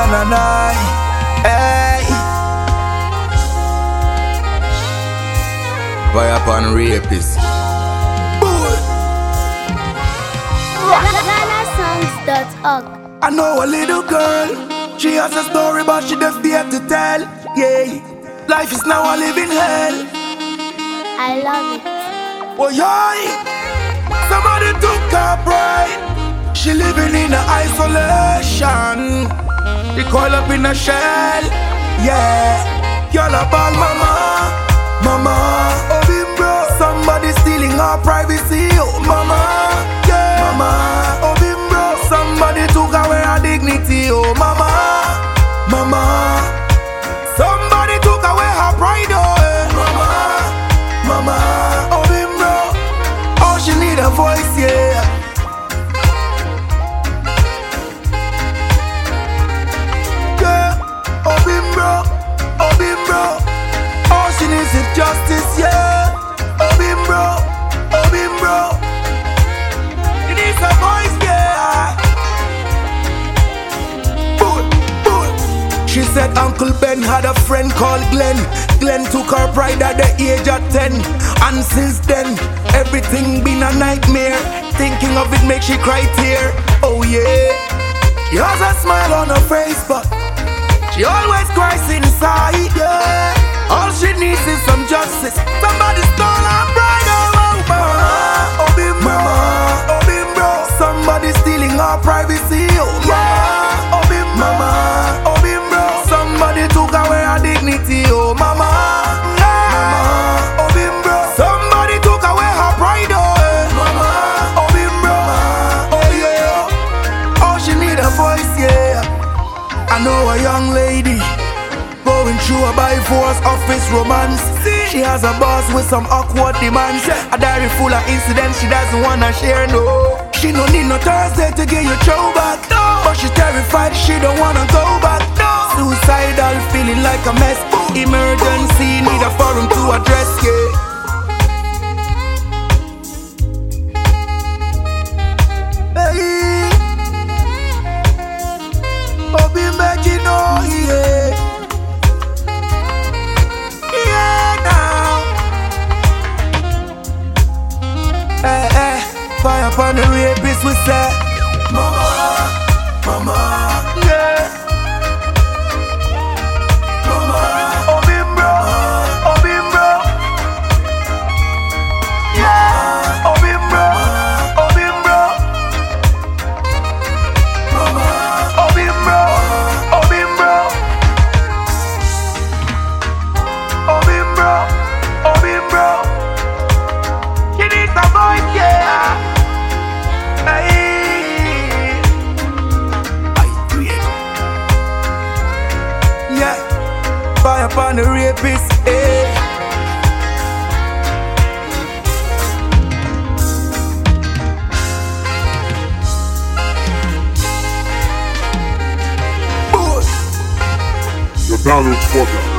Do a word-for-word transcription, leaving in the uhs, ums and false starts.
na na na. Hey. Fire upon rapists. Ghana Songs dot org. I know a little girl. She has a story, but she don't fear to tell. Yeah, life is now a living hell. I love it. Oh yeah, somebody took her pride. She living in a isolation. They call up in a shell. Yeah, y'all a ball mama, mama. Oh bimbo, somebody stealing our privacy. Oh mama, yeah, mama. Oh bimbo, somebody took away our dignity. Oh mama, mama. Somebody took away her pride. Oh eh. mama, mama. Oh bimbo, oh she need a voice, yeah. Justice, yeah. Oh, bim bro, oh, bim bro. You need some voice, yeah. Boom, boom. She said Uncle Ben had a friend called Glenn. Glenn took her pride at the age of ten. And since then, everything been a nightmare. Thinking of it makes she cry tear. Oh yeah. She has a smile on her face, but she always cries inside, yeah. All she needs is some justice. Somebody stole her pride, oh, oh, oh, oh, bim bro, oh, bim bro. Somebody stealing our privacy, oh, yeah, oh, bim mama, oh, bim bro. Somebody took away our dignity, oh, mama, yeah, mama, oh, bim bro. Somebody took away her pride, oh, eh. mama, oh, bim bro, oh, yeah. Oh, she need a voice, yeah. I know a young lady going through a by force office romance. She has a boss with some awkward demands. A diary full of incidents she doesn't wanna share, no. She no need no Thursday to get your throw back, no. But she's terrified, she don't wanna go back, no. Suicidal, feeling like a mess. Emergency, need a forum to address, yeah. Hey, Obi making oh yeah. Hey, hey, fire upon the rapist, we say mama, mama, yeah. Mama, oh bim bro, oh bim bro, yeah. Oh bim bro, oh bim bro, mama, oh bim bro, oh bim bro, oh bim bro, oh bim bro. She needs a voice, yeah. Hey. I create. Yeah. Fire upon the rapist, eh. The Battle Spotter.